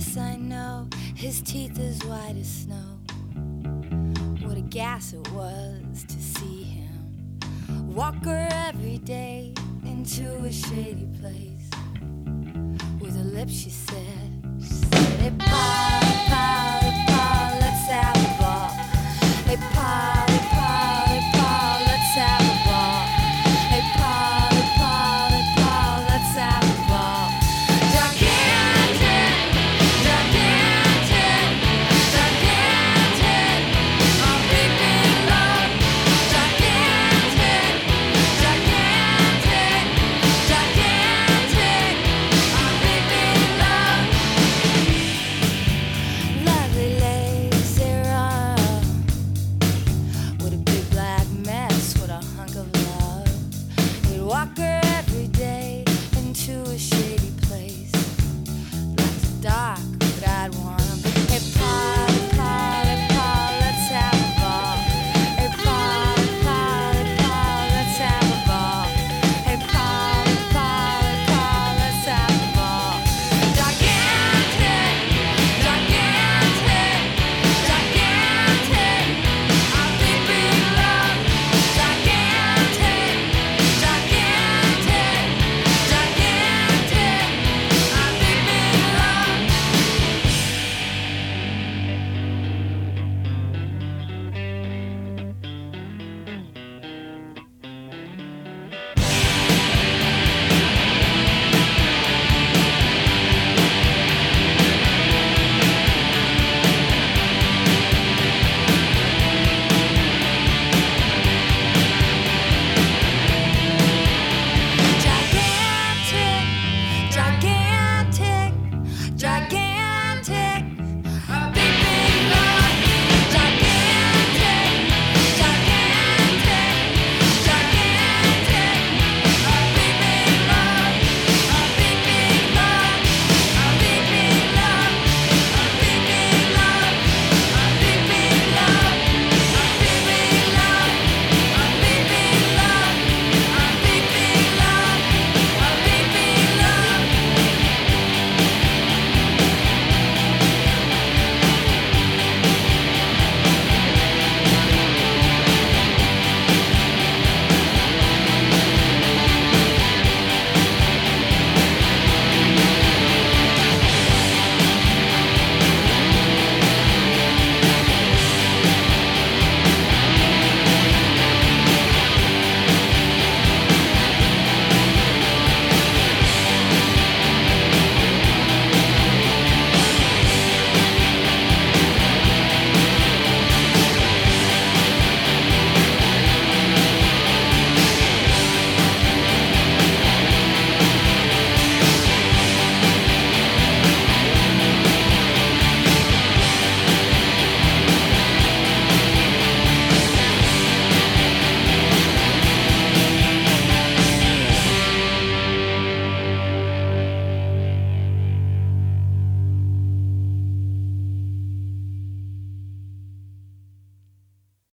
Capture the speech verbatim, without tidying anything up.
Yes, I know his teeth as white as snow. What a gas it was to see him walk her every day into a shady place. With her lips she said, she said, hey Pa, hey Pa, hey Pa, let's have a ball. Hey Pa, hey Pa, hey Pa, let's have a ball. Hey Pa, hey Pa, hey Pa, let's have a ball. Gigantic, gigantic, gigantic, I'm leaping love. Gigantic, gigantic, gigantic, I'm leaping love. Lovely lazy run with a big black mess, what a hunk of love. He'd walk her every day into a shady place. Lots of dark